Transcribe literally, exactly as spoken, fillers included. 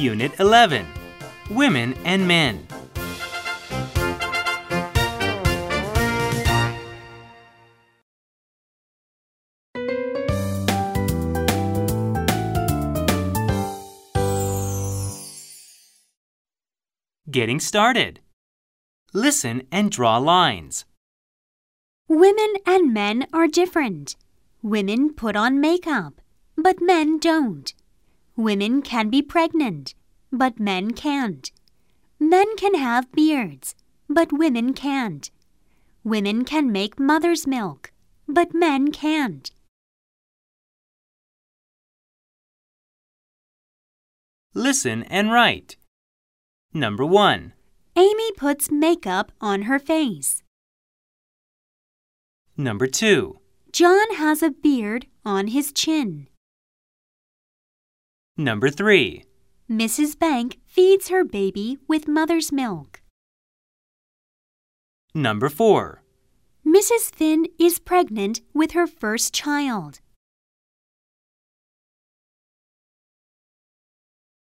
Unit eleven. Women and Men. Getting started. Listen and draw lines. Women and men are different. Women put on makeup, but men don't. Women can be pregnant, but men can't. Men can have beards, but women can't. Women can make mother's milk, but men can't. Listen and write. Number one. Amy puts makeup on her face. Number two. John has a beard on his chin. Number three. Missus Bank feeds her baby with mother's milk. Number four. Missus Finn is pregnant with her first child.